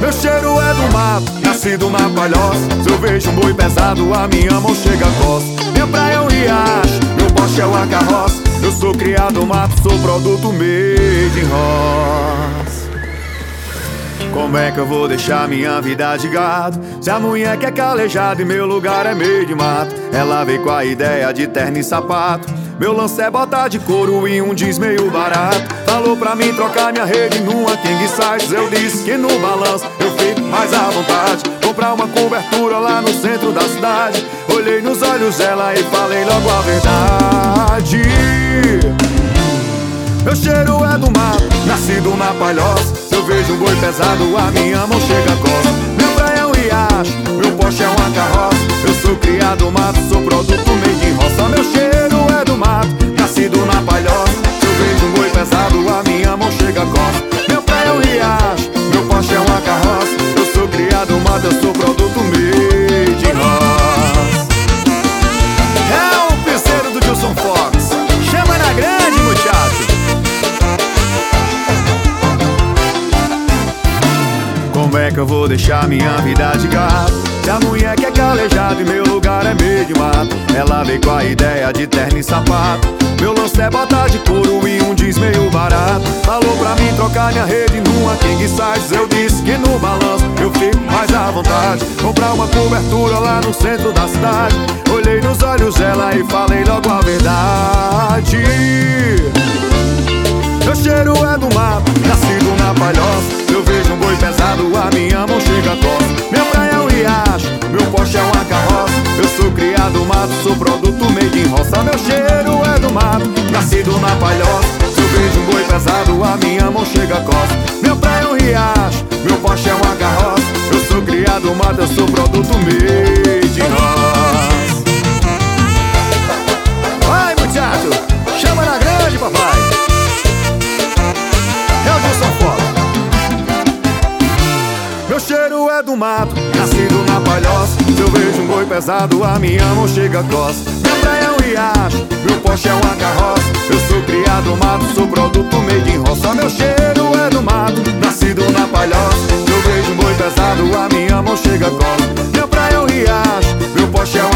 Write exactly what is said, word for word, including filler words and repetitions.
Meu cheiro é do mato, nascido na palhoça. Se eu vejo um boi pesado, a minha mão chega a costa. Minha praia é um riacho, meu poste é uma carroça. Eu sou criado no mato, sou produto made in roça. Como é que eu vou deixar minha vida de gado se a mulher quer calejado e meu lugar é meio de mato? Ela veio com a ideia de terno e sapato. Meu lance é botar de couro e um jeans meio barato. Falou pra mim trocar minha rede numa king size. Eu disse que no balanço eu fico mais à vontade. Comprar uma cobertura lá no centro da cidade. Olhei nos olhos dela e falei logo a verdade. Meu cheiro é do mato, nascido na palhoça. Se eu vejo um boi pesado, a minha mão chega a costa. Meu praia é um riacho, meu poste é uma carroça. Eu sou criado no mato, sou produto meio de roça. Meu cheiro é do mato, nascido na palhoça. Se eu vejo um boi pesado, a minha mão chega a costa. Meu praia é um riacho, meu poste é uma carroça. Eu sou criado no mato, eu sou produto meio de roça. É o piseiro do Gilson Fox. Chama na grande, muchacho. Como é que eu vou deixar minha vida de gado se a mulher quer calejado e meu lugar é meio de mato? Ela veio com a ideia de terno e sapato. Meu lance é botar de couro e um jeans meio barato. Falou pra mim trocar minha rede numa king size. Eu disse que no balanço eu fico mais à vontade. Comprar uma cobertura lá no centro da cidade. Olhei nos olhos dela e falei logo a verdade. Meu cheiro é do mato, nascido na palhoça. Se eu vejo um boi pesado, a minha mão chega a costa. Minha praia é um riacho, meu poste é uma carroça. Eu sou criado no mato, sou produto made in roça. Meu cheiro é do mato, nascido na palhoça. Se eu vejo um boi pesado, a minha mão chega a costa. Minha praia é um riacho, meu poste é uma carroça. Eu sou criado no mato, eu sou produto made in roça. Vai, muchacho, chama na grande, papai. É o Gilson Fox. Meu cheiro é do mato, nascido na palhoça. Se eu vejo um boi pesado, a minha mão chega a costa. Minha praia é um riacho, meu poste é uma carroça. Eu sou criado no mato, sou produto made in roça. Meu cheiro é do mato, nascido na palhoça. Se eu vejo um boi pesado, a minha mão chega a costa. Minha praia é um riacho, meu poste é